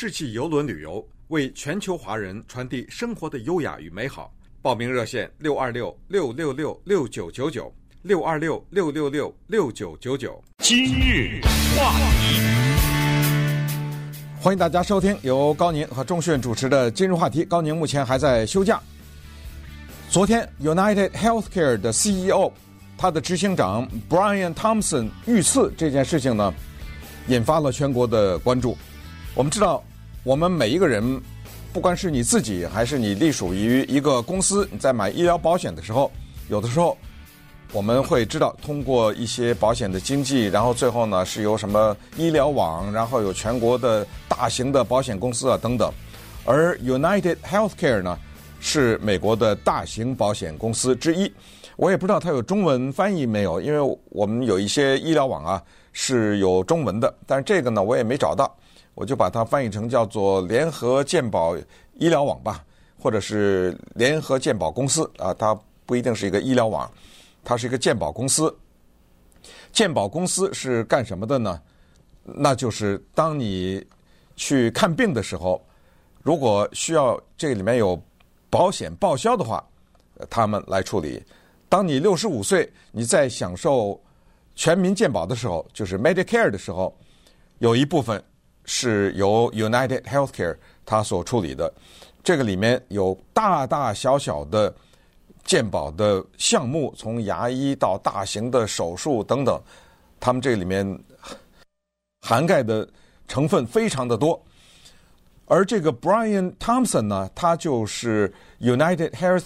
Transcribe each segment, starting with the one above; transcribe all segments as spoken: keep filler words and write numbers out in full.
世纪邮轮旅游，为全球华人传递生活的优雅与美好。报名热线六二六六六六六九九九六二六六六六六九九九。 今日话题， 欢迎大家收听由高宁和钟迅主持的今日话题。高宁目前还在休假。昨天 United Healthcare 的 C E O 他的执行长 Brian Thompson 遇刺这件事情呢，引发了全国的关注。我们知道，我们每一个人，不管是你自己还是你隶属于一个公司，你在买医疗保险的时候，有的时候我们会知道，通过一些保险的经纪，然后最后呢是由什么医疗网，然后有全国的大型的保险公司啊等等。而 United Healthcare 呢，是美国的大型保险公司之一。我也不知道它有中文翻译没有，因为我们有一些医疗网啊是有中文的，但是这个呢我也没找到。我就把它翻译成叫做联合健保医疗网吧，或者是联合健保公司啊，它不一定是一个医疗网，它是一个健保公司。健保公司是干什么的呢？那就是当你去看病的时候，如果需要这里面有保险报销的话，他们来处理。当你六十五岁，你在享受全民健保的时候，就是 Medicare 的时候，有一部分是由 United Healthcare 它所处理的。这个里面有大大小小的健保的项目，从牙医到大型的手术等等，他们这里面涵盖的成分非常的多。而这个 Brian Thompson 呢，他就是 United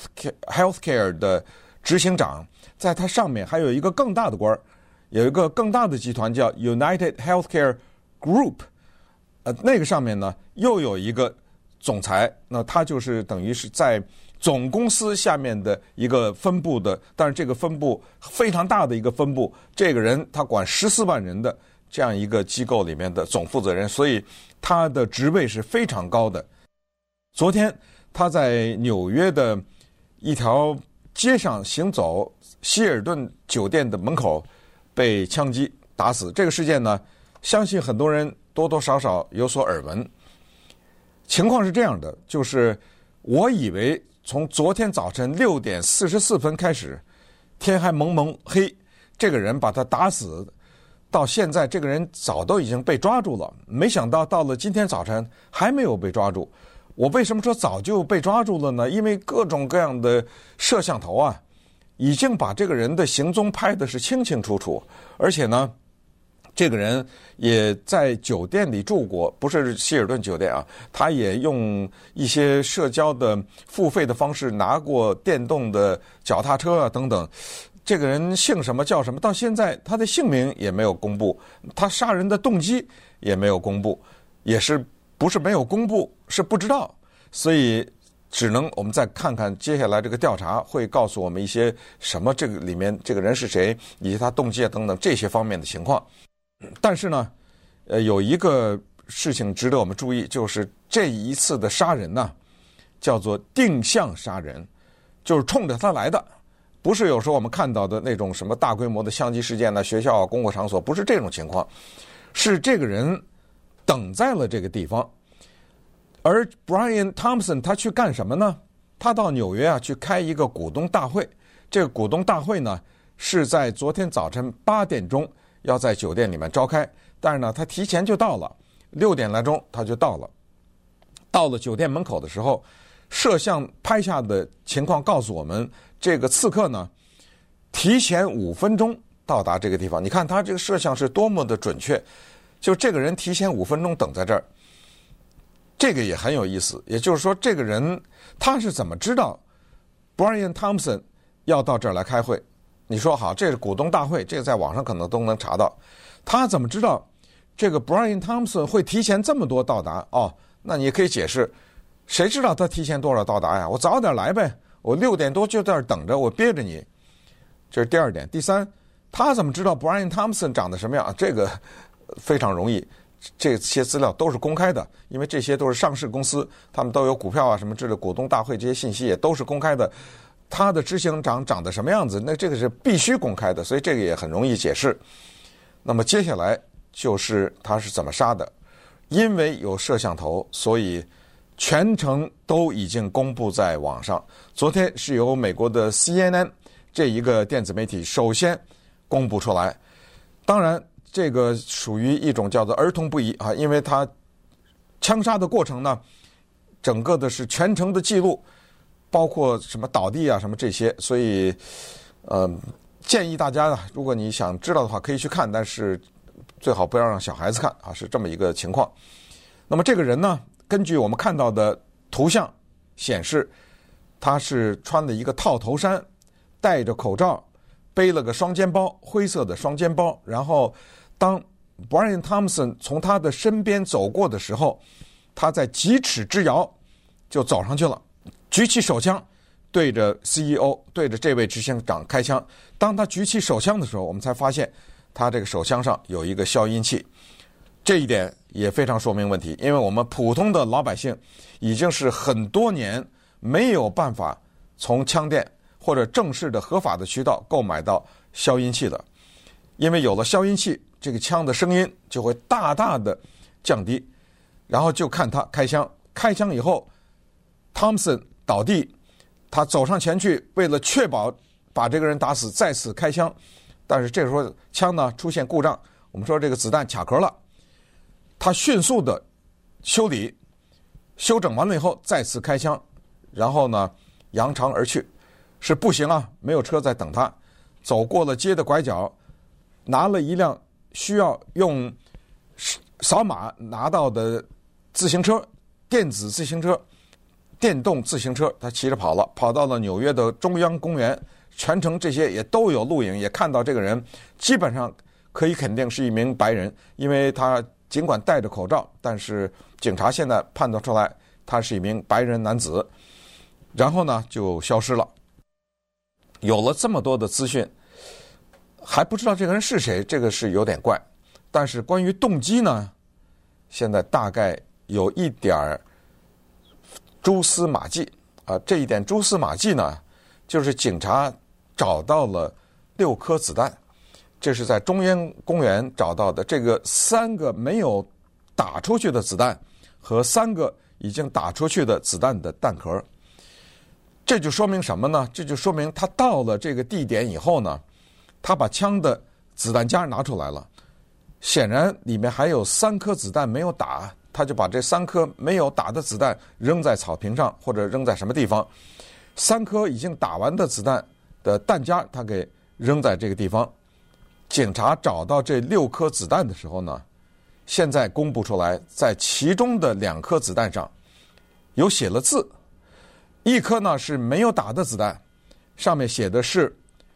Healthcare 的执行长，在他上面还有一个更大的官，有一个更大的集团叫 United Healthcare Group。呃，那个上面呢又有一个总裁，那他就是等于是在总公司下面的一个分部的，但是这个分部非常大的一个分部，这个人他管十四万人的这样一个机构里面的总负责人，所以他的职位是非常高的。昨天他在纽约的一条街上行走，希尔顿酒店的门口被枪击打死。这个事件呢，相信很多人多多少少有所耳闻。情况是这样的，就是我以为从昨天早晨六点四十四分开始，天还蒙蒙黑，这个人把他打死，到现在这个人早都已经被抓住了。没想到到了今天早晨还没有被抓住。我为什么说早就被抓住了呢？因为各种各样的摄像头啊，已经把这个人的行踪拍的是清清楚楚，而且呢这个人也在酒店里住过，不是希尔顿酒店啊，他也用一些社交的付费的方式拿过电动的脚踏车啊等等。这个人姓什么叫什么，到现在他的姓名也没有公布，他杀人的动机也没有公布，也是不是没有公布，是不知道。所以只能我们再看看接下来这个调查会告诉我们一些什么，这个里面这个人是谁，以及他动机啊等等这些方面的情况。但是呢，呃，有一个事情值得我们注意，就是这一次的杀人呢，叫做定向杀人，就是冲着他来的，不是有时候我们看到的那种什么大规模的枪击事件呢，学校、公共场所，不是这种情况，是这个人等在了这个地方。而 Brian Thompson 他去干什么呢？他到纽约啊去开一个股东大会，这个股东大会呢是在昨天早晨八点钟。要在酒店里面召开，但是呢他提前就到了，六点来钟他就到了。到了酒店门口的时候，摄像拍下的情况告诉我们，这个刺客呢提前五分钟到达这个地方。你看他这个摄像是多么的准确，就这个人提前五分钟等在这儿。这个也很有意思，也就是说这个人他是怎么知道 Brian Thompson 要到这儿来开会？你说好，这是股东大会，这个在网上可能都能查到。他怎么知道这个 Brian Thompson 会提前这么多到达？哦，那你也可以解释，谁知道他提前多少到达呀？我早点来呗，我六点多就在这儿等着，我憋着你。这是第二点。第三，他怎么知道 Brian Thompson 长得什么样？这个非常容易，这些资料都是公开的，因为这些都是上市公司，他们都有股票啊什么之类的，股东大会这些信息也都是公开的。他的执行长长得什么样子，那这个是必须公开的，所以这个也很容易解释。那么接下来就是他是怎么杀的， 因为有摄像头，所以全程都已经公布在网上。昨天是由美国的 C N N 这一个电子媒体首先公布出来。当然这个属于一种叫做儿童不宜啊，因为它枪杀的过程呢，整个的是全程的记录，包括什么倒地啊什么这些，所以呃建议大家呢，如果你想知道的话可以去看，但是最好不要让小孩子看啊，是这么一个情况。那么这个人呢，根据我们看到的图像显示，他是穿了一个套头衫，戴着口罩，背了个双肩包，灰色的双肩包。然后当 Brian Thompson 从他的身边走过的时候，他在几尺之遥就走上去了，举起手枪对着 C E O 对着这位执行长开枪。当他举起手枪的时候，我们才发现他这个手枪上有一个消音器，这一点也非常说明问题，因为我们普通的老百姓已经是很多年没有办法从枪店或者正式的合法的渠道购买到消音器了。因为有了消音器，这个枪的声音就会大大的降低。然后就看他开枪，开枪以后 Thompson 倒地，他走上前去，为了确保把这个人打死，再次开枪。但是这时候枪呢出现故障，我们说这个子弹卡壳了，他迅速的修理修整完了以后再次开枪，然后呢扬长而去。是步行啊，没有车在等他，走过了街的拐角，拿了一辆需要用扫码拿到的自行车，电子自行车，电动自行车，他骑着跑了，跑到了纽约的中央公园。全程这些也都有录影，也看到这个人基本上可以肯定是一名白人，因为他尽管戴着口罩，但是警察现在判断出来他是一名白人男子。然后呢就消失了。有了这么多的资讯，还不知道这个人是谁，这个是有点怪。但是关于动机呢，现在大概有一点蛛丝马迹啊。这一点蛛丝马迹呢，就是警察找到了六颗子弹，这是在中央公园找到的。这个三个没有打出去的子弹和三个已经打出去的子弹的弹壳，这就说明什么呢？这就说明他到了这个地点以后呢，他把枪的子弹夹拿出来了，显然里面还有三颗子弹没有打，他就把这三颗没有打的子弹扔在草坪上或者扔在什么地方。三颗已经打完的子弹的弹夹他给扔在这个地方。警察找到这六颗子弹的时候呢，现在公布出来，在其中的两颗子弹上有写了字，一颗呢是没有打的子弹，上面写的是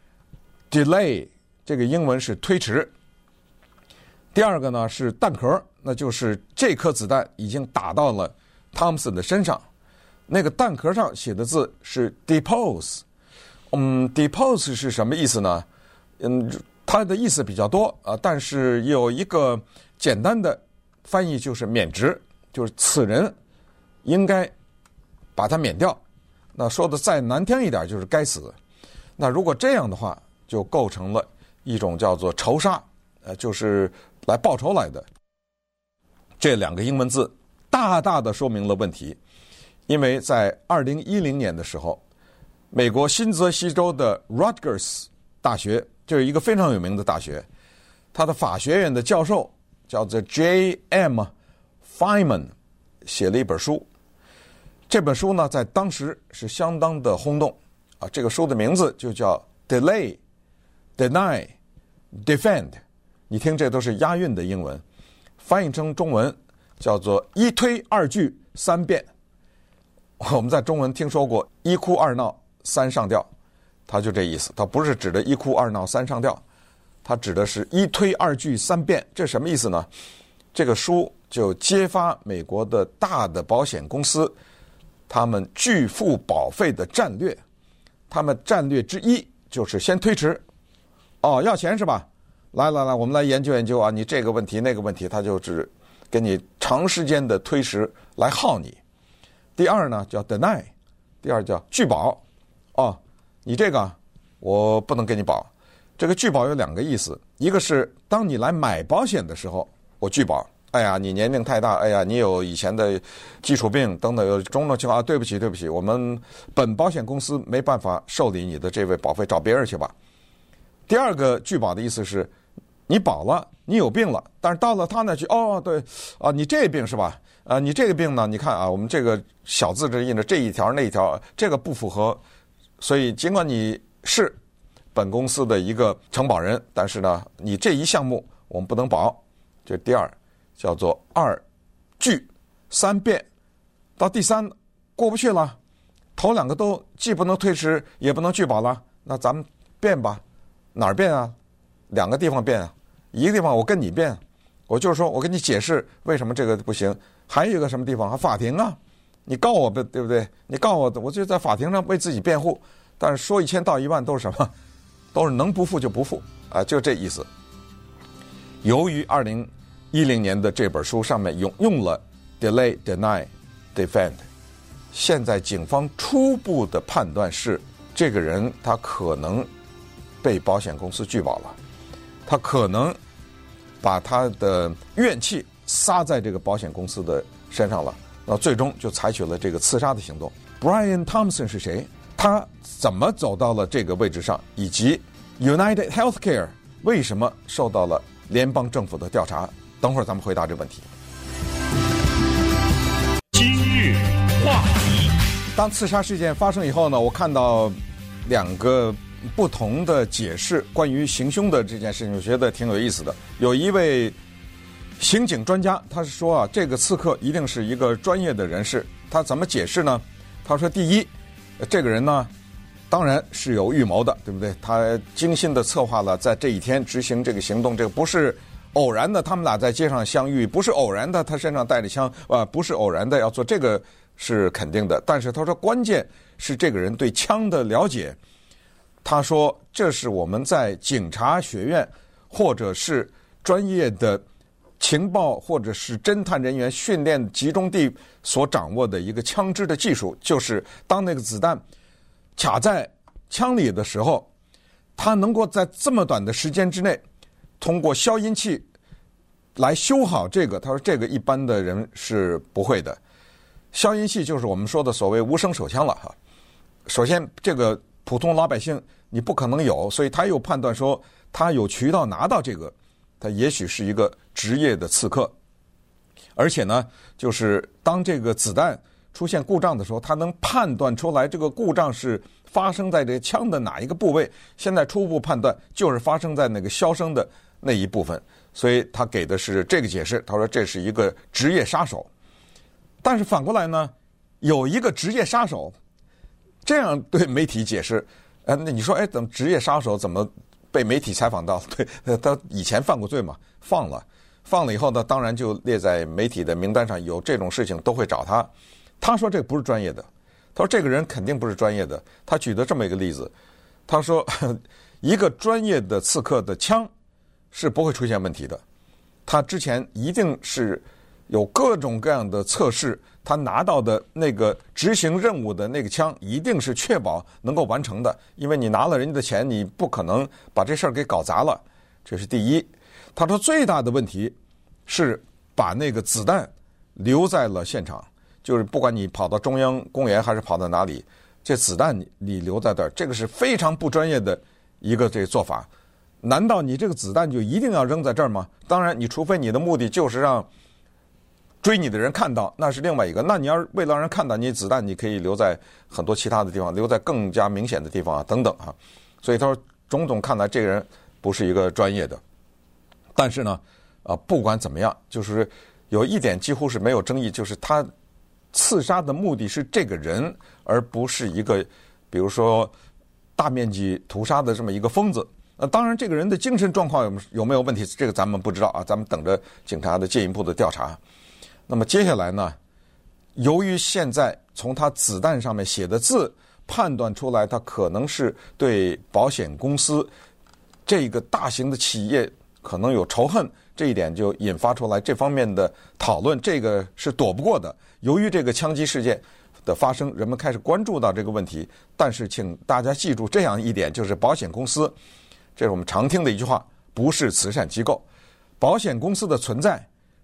delay， 这个英文是推迟。第二个呢是弹壳，那就是这颗子弹已经打到了 Thompson 的身上，那个弹壳上写的字是 depose。 嗯 depose 是什么意思呢？嗯，它的意思比较多啊，但是有一个简单的翻译就是免职，就是此人应该把他免掉。那说的再难听一点就是该死。那如果这样的话，就构成了一种叫做仇杀，呃，就是来报仇来的。这两个英文字大大的说明了问题，因为在二零一零年的时候，美国新泽西州的 Rutgers 大学，这是一个非常有名的大学，他的法学院的教授叫做 J M Feynman 写了一本书。这本书呢在当时是相当的轰动啊，这个书的名字就叫 Delay, Deny, Defend， 你听这都是押韵的英文，翻译成中文叫做一推二拒三辩。我们在中文听说过一哭二闹三上吊，它就这意思，它不是指的一哭二闹三上吊，它指的是一推二拒三辩。这什么意思呢？这个书就揭发美国的大的保险公司他们拒付保费的战略。他们战略之一就是先推迟，哦，要钱是吧？来来来，我们来研究研究啊，你这个问题那个问题，他就是给你长时间的推迟来耗你。第二呢叫 deny， 第二叫拒保，哦，你这个我不能给你保。这个拒保有两个意思，一个是当你来买保险的时候我拒保， 哎呀，你年龄太大，哎呀，你有以前的基础病等等，有种种情况啊，对不起，对不起，我们本保险公司没办法受理你的这位保费，找别人去吧。第二个拒保的意思是，你保了，你有病了，但是到了他那去，哦，对，啊，你这病是吧？啊，你这个病呢？你看啊，我们这个小字这印着这一条那一条，这个不符合，所以尽管你是本公司的一个承保人，但是呢，你这一项目我们不能保。这第二叫做二拒三辩，到第三过不去了，头两个都既不能推迟也不能拒保了，那咱们辩吧。哪儿辩啊？两个地方辩啊，一个地方我跟你辩，我就是说我跟你解释为什么这个不行。还有一个什么地方？法庭啊，你告我不对不对？你告我，我就在法庭上为自己辩护。但是说一千道一万都是什么？都是能不付就不付啊，就这意思。由于二零一零年的这本书上面用用了 delay, deny, defend， 现在警方初步的判断是，这个人他可能被保险公司拒保了，他可能把他的怨气撒在这个保险公司的身上了，那最终就采取了这个刺杀的行动。Brian Thompson 是谁？他怎么走到了这个位置上？以及 United Healthcare 为什么受到了联邦政府的调查？等会儿咱们回答这个问题。 今日话题。 当刺杀事件发生以后呢，我看到两个不同的解释关于行凶的这件事情，我觉得挺有意思的。有一位刑警专家，他是说啊，这个刺客一定是一个专业的人士。他怎么解释呢？他说，第一，这个人呢，当然是有预谋的，对不对？他精心的策划了在这一天执行这个行动，这个不是偶然的，他们俩在街上相遇，不是偶然的，他身上带着枪，啊，不是偶然的要做这个是肯定的。但是他说，关键是这个人对枪的了解。他说，这是我们在警察学院或者是专业的情报或者是侦探人员训练集中地所掌握的一个枪支的技术，就是当那个子弹卡在枪里的时候，他能够在这么短的时间之内通过消音器来修好这个。他说这个一般的人是不会的。消音器就是我们说的所谓无声手枪了哈。首先这个普通老百姓你不可能有，所以他又判断说他有渠道拿到这个，他也许是一个职业的刺客。而且呢，就是当这个子弹出现故障的时候，他能判断出来这个故障是发生在这个枪的哪一个部位。现在初步判断就是发生在那个销声的那一部分，所以他给的是这个解释。他说这是一个职业杀手。但是反过来呢，有一个职业杀手这样对媒体解释，呃，那你说，哎，怎么职业杀手怎么被媒体采访到？对，他以前犯过罪嘛，放了，放了以后呢，当然就列在媒体的名单上，有这种事情都会找他。他说这个不是专业的，他说这个人肯定不是专业的。他举的这么一个例子，他说一个专业的刺客的枪是不会出现问题的，他之前一定是有各种各样的测试，他拿到的那个执行任务的那个枪一定是确保能够完成的，因为你拿了人家的钱，你不可能把这事儿给搞砸了，这是第一。他说最大的问题是把那个子弹留在了现场，就是不管你跑到中央公园还是跑到哪里，这子弹你你留在这儿，这个是非常不专业的一个这个做法。难道你这个子弹就一定要扔在这儿吗？当然，你除非你的目的就是让追你的人看到，那是另外一个。那你要是为了让人看到你子弹，你可以留在很多其他的地方，留在更加明显的地方啊，等等啊。所以他说，种种看来这个人不是一个专业的。但是呢，啊，不管怎么样，就是有一点几乎是没有争议，就是他刺杀的目的是这个人，而不是一个比如说大面积屠杀的这么一个疯子。那当然，这个人的精神状况有有没有问题，这个咱们不知道啊，咱们等着警察的进一步的调查。那么接下来呢，由于现在从他子弹上面写的字判断出来，他可能是对保险公司这个大型的企业可能有仇恨，这一点就引发出来这方面的讨论，这个是躲不过的。由于这个枪击事件的发生，人们开始关注到这个问题。但是请大家记住这样一点，就是保险公司，这是我们常听的一句话，不是慈善机构。保险公司的存在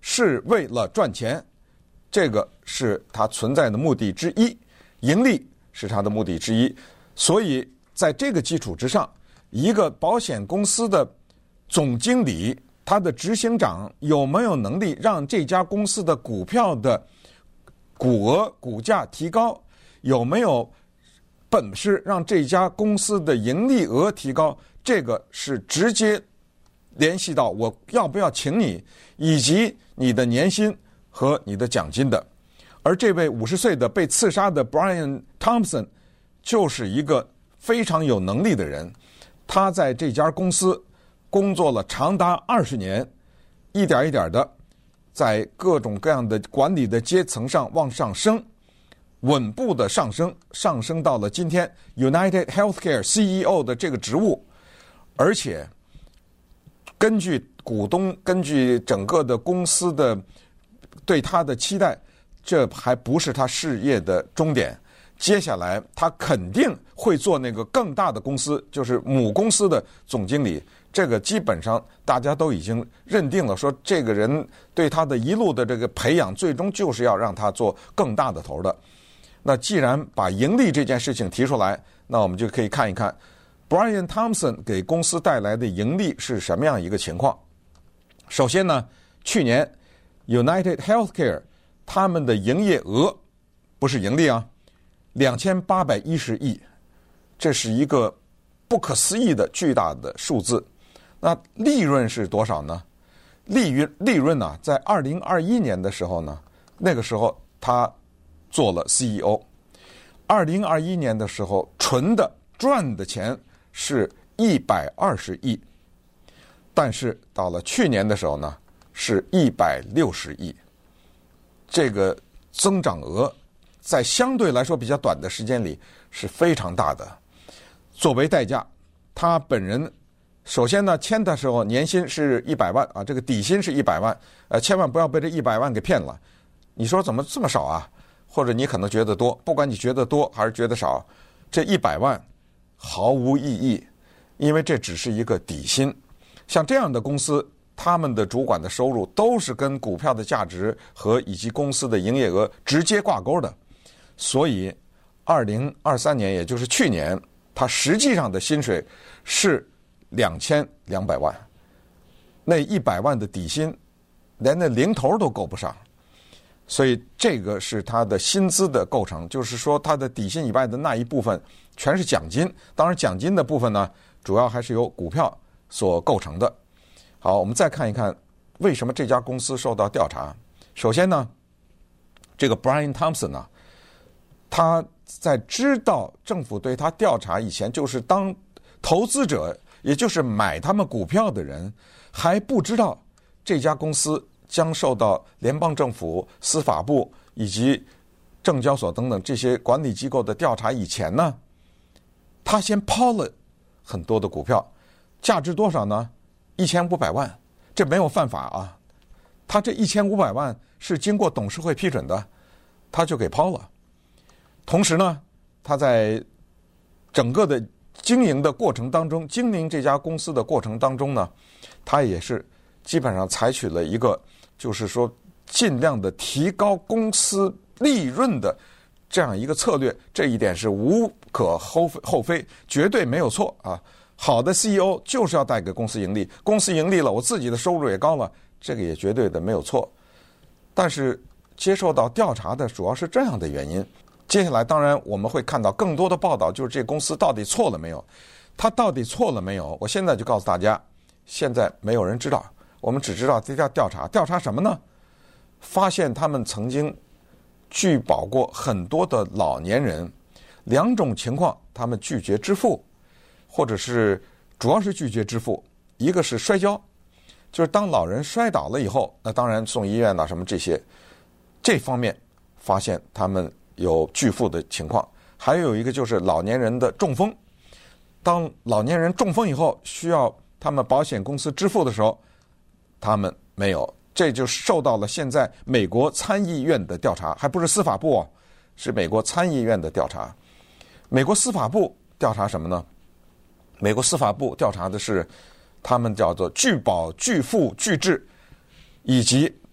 是为了赚钱，这个是它存在的目的之一，盈利是它的目的之一。所以在这个基础之上，一个保险公司的总经理，他的执行长有没有能力让这家公司的股票的股额、股价提高，有没有本事让这家公司的盈利额提高，这个是直接联系到我要不要请你，以及你的年薪和你的奖金的。而这位五十岁的被刺杀的 Brian Thompson 就是一个非常有能力的人，他在这家公司工作了长达二十年，一点一点的在各种各样的管理的阶层上往上升，稳步的上升，上升到了今天 United Healthcare C E O 的这个职务。而且根据股东，根据整个的公司的对他的期待，这还不是他事业的终点。接下来他肯定会做那个更大的公司，就是母公司的总经理。这个基本上大家都已经认定了，说这个人对他的一路的这个培养，最终就是要让他做更大的头的。那既然把盈利这件事情提出来，那我们就可以看一看 Brian Thompson 给公司带来的盈利是什么样一个情况。首先呢，去年 United Healthcare 他们的营业额不是盈利啊，两千八百一十亿，这是一个不可思议的巨大的数字。那利润是多少呢？利润利润呢、啊，在二零二一年的时候呢，那个时候他做了 C E O。二零二一年的时候，纯的赚的钱是一百二十亿，但是到了去年的时候呢，是一百六十亿。这个增长额在相对来说比较短的时间里是非常大的。作为代价，他本人首先呢，签的时候年薪是一百万啊，这个底薪是一百万，呃，千万不要被这一百万给骗了。你说怎么这么少啊？或者你可能觉得多，不管你觉得多还是觉得少，这一百万毫无意义，因为这只是一个底薪。像这样的公司，他们的主管的收入都是跟股票的价值和以及公司的营业额直接挂钩的。所以二零二三年，也就是去年，他实际上的薪水是两千两百万，那一百万的底薪连那零头都够不上。所以这个是他的薪资的构成，就是说他的底薪以外的那一部分全是奖金，当然奖金的部分呢，主要还是由股票所构成的。好，我们再看一看为什么这家公司受到调查。首先呢，这个 Brian Thompson 呢、啊，他在知道政府对他调查以前，就是当投资者，也就是买他们股票的人，还不知道这家公司将受到联邦政府、司法部以及证交所等等这些管理机构的调查以前呢，他先抛了很多的股票，价值多少呢？一千五百万，这没有犯法啊。他这一千五百万是经过董事会批准的，他就给抛了。同时呢，他在整个的经营的过程当中，经营这家公司的过程当中呢，他也是基本上采取了一个，就是说尽量的提高公司利润的这样一个策略。这一点是无可厚厚非，绝对没有错啊。好的 C E O 就是要带给公司盈利，公司盈利了，我自己的收入也高了，这个也绝对的没有错。但是接受到调查的主要是这样的原因。接下来当然我们会看到更多的报道，就是这公司到底错了没有，他到底错了没有，我现在就告诉大家，现在没有人知道，我们只知道这家调查调查什么呢？发现他们曾经拒保过很多的老年人，两种情况，他们拒绝支付，或者是主要是拒绝支付。一个是摔跤，就是当老人摔倒了以后，那当然送医院啊什么这些，这方面发现他们有拒付的情况。还有一个就是老年人的中风，当老年人中风以后需要他们保险公司支付的时候，他们没有，这就受到了现在美国参议院的调查，还不是司法部哦，是美国参议院的调查。美国司法部调查什么呢？美国司法部调查的是他们叫做拒保、拒付、拒治，以及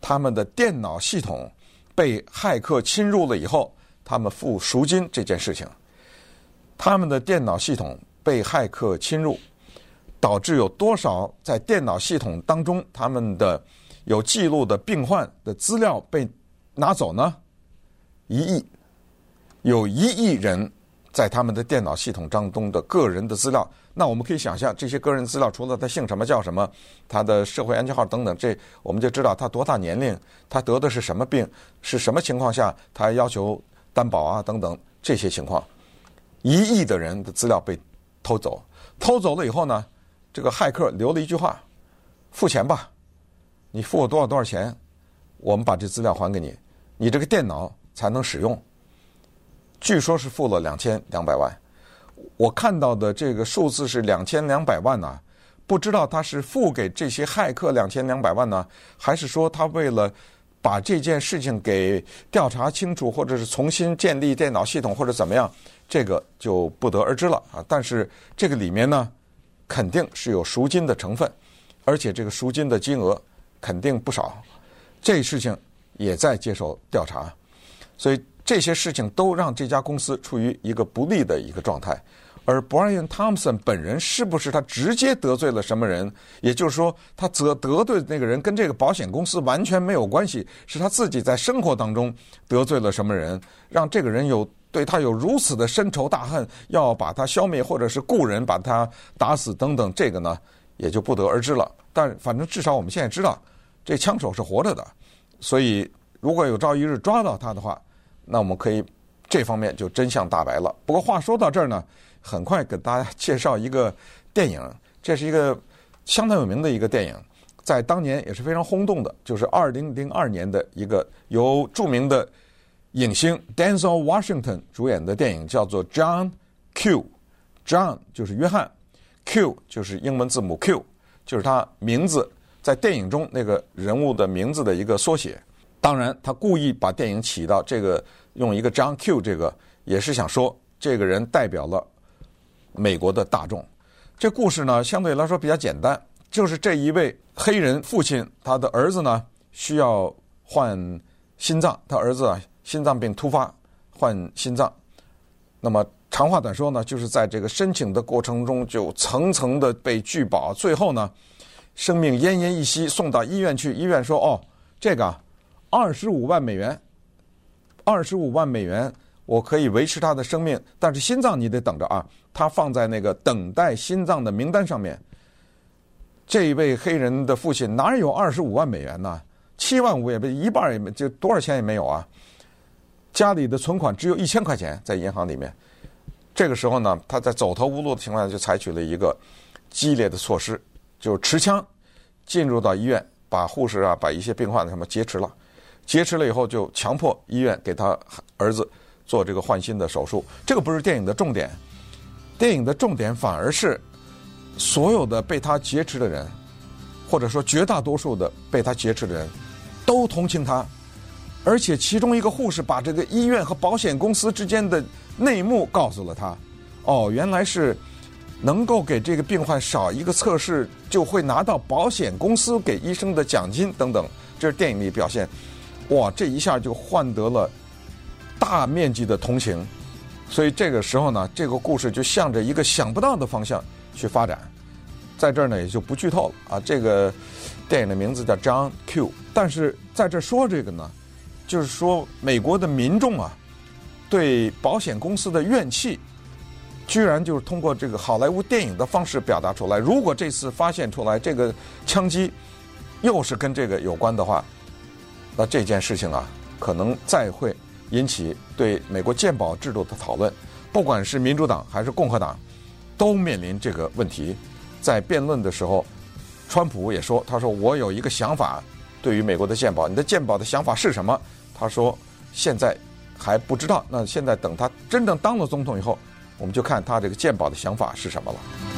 他们的电脑系统被骇客侵入了以后，他们付赎金这件事情。他们的电脑系统被骇客侵入，导致有多少在电脑系统当中他们的有记录的病患的资料被拿走呢？一亿，有一亿人在他们的电脑系统当中的个人的资料。那我们可以想象，这些个人资料除了他姓什么叫什么，他的社会安全号等等，这我们就知道他多大年龄，他得的是什么病，是什么情况下他要求担保啊等等这些情况。一亿的人的资料被偷走，偷走了以后呢，这个骇客留了一句话：付钱吧，你付我多少多少钱，我们把这资料还给你，你这个电脑才能使用。据说是付了两千两百万。我看到的这个数字是两千两百万呢，不知道他是付给这些骇客两千两百万呢，还是说他为了把这件事情给调查清楚，或者是重新建立电脑系统，或者怎么样，这个就不得而知了啊。但是这个里面呢，肯定是有赎金的成分，而且这个赎金的金额肯定不少，这事情也在接受调查，所以这些事情都让这家公司处于一个不利的一个状态。而 Brian Thompson 本人是不是他直接得罪了什么人，也就是说他得得罪的那个人跟这个保险公司完全没有关系，是他自己在生活当中得罪了什么人，让这个人有对他有如此的深仇大恨，要把他消灭，或者是雇人把他打死等等，这个呢也就不得而知了。但反正至少我们现在知道这枪手是活着的，所以如果有朝一日抓到他的话，那我们可以这方面就真相大白了。不过话说到这儿呢，很快给大家介绍一个电影，这是一个相当有名的一个电影，在当年也是非常轰动的，就是二零零二年的一个由著名的影星 Denzel Washington 主演的电影，叫做 John Q。John 就是约翰， Q 就是英文字母 Q， 就是他名字在电影中那个人物的名字的一个缩写。当然他故意把电影起到这个用一个 John Q， 这个也是想说这个人代表了美国的大众。这故事呢相对来说比较简单，就是这一位黑人父亲，他的儿子呢需要换心脏，他儿子啊心脏病突发换心脏。那么长话短说呢，就是在这个申请的过程中就层层的被拒保，最后呢生命奄奄一息，送到医院去，医院说哦这个二十五万美元，二十五万美元我可以维持他的生命，但是心脏你得等着啊，他放在那个等待心脏的名单上面。这一位黑人的父亲哪有二十五万美元呢？七万五也没，一半也没，就多少钱也没有啊。家里的存款只有一千块钱在银行里面。这个时候呢，他在走投无路的情况下，就采取了一个激烈的措施，就是持枪进入到医院，把护士啊，把一些病患什么劫持了。劫持了以后，就强迫医院给他儿子做这个换心的手术。这个不是电影的重点，电影的重点反而是所有的被他劫持的人，或者说绝大多数的被他劫持的人都同情他，而且其中一个护士把这个医院和保险公司之间的内幕告诉了他。哦，原来是能够给这个病患少一个测试，就会拿到保险公司给医生的奖金等等，这是电影里表现。哇，这一下就换得了大面积的同情，所以这个时候呢，这个故事就向着一个想不到的方向去发展。在这儿呢也就不剧透了啊。这个电影的名字叫 John Q， 但是在这说这个呢，就是说美国的民众啊，对保险公司的怨气，居然就是通过这个好莱坞电影的方式表达出来。如果这次发现出来这个枪击又是跟这个有关的话，那这件事情啊，可能再会引起对美国健保制度的讨论。不管是民主党还是共和党，都面临这个问题。在辩论的时候，川普也说，他说我有一个想法，对于美国的健保，你的健保的想法是什么？他说现在还不知道，那现在等他真正当了总统以后，我们就看他这个健保的想法是什么了。